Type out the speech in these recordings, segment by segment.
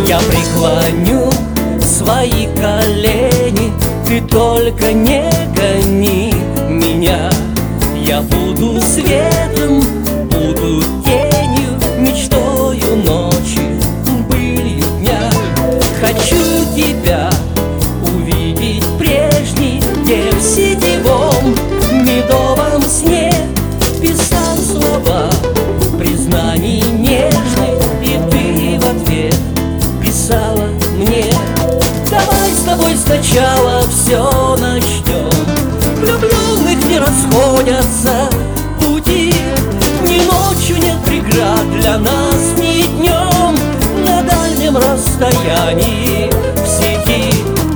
Я преклоню свои колени, ты только не гони меня. Я буду светом, буду тенью, мечтою ночи, былью дня. Хочу тебя увидеть прежней, где в сетевом медовом сне писал слова признаний нежных, и ты в ответ писала мне: давай с тобой сначала все начнем. Влюбленных не расходятся пути, ни ночью нет преград для нас, ни днем на дальнем расстоянии в сети.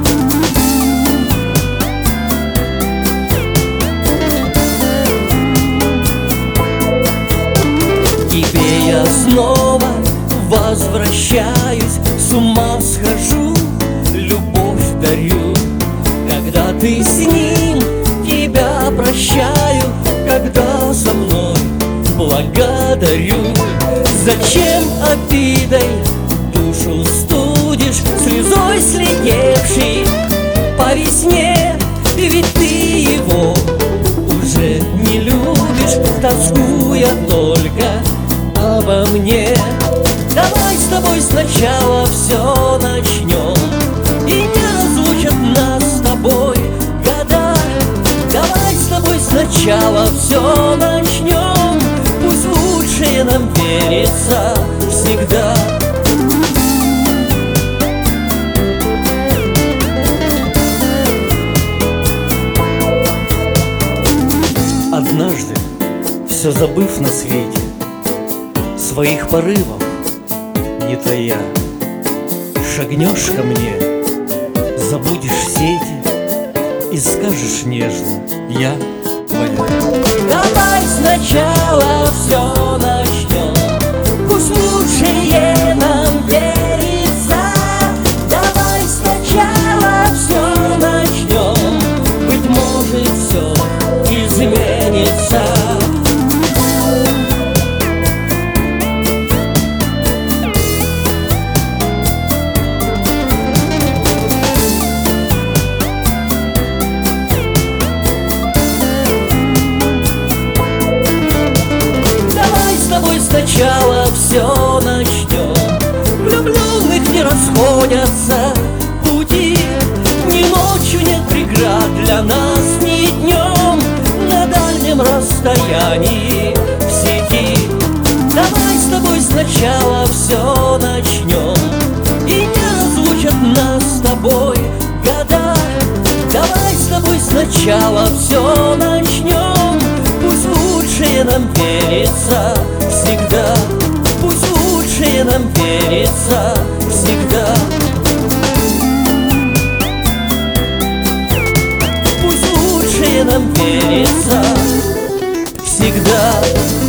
К тебе я снова возвращаюсь, с ума схожу, любовь дарю. Когда ты с ним, тебя прощаю, когда со мной благодарю. Зачем обидой душу студишь, слезой слетевшей по весне? Ведь ты его уже не любишь, тоскуя только обо мне. Давай с тобой сначала все начнем, и не разлучат нас с тобой года. Давай с тобой сначала все начнем, пусть лучшее нам верится всегда. Однажды, все забыв на свете, своих порывов не тая, шагнешь ко мне, забудешь сети и скажешь нежно: я твоя. Давай сначала все начнем, пусть лучшее нам верится. Давай сначала все начнем, быть может все изменится. Сначала все начнем. Влюбленных не расходятся пути, ни ночью нет преград для нас, ни днем на дальнем расстоянии в сети. Давай с тобой сначала все начнем, и не разлучат нас с тобой года. Давай с тобой сначала все начнем, пусть лучшее нам верится всегда. Пусть лучшее нам верится всегда. Пусть лучшее нам верится всегда.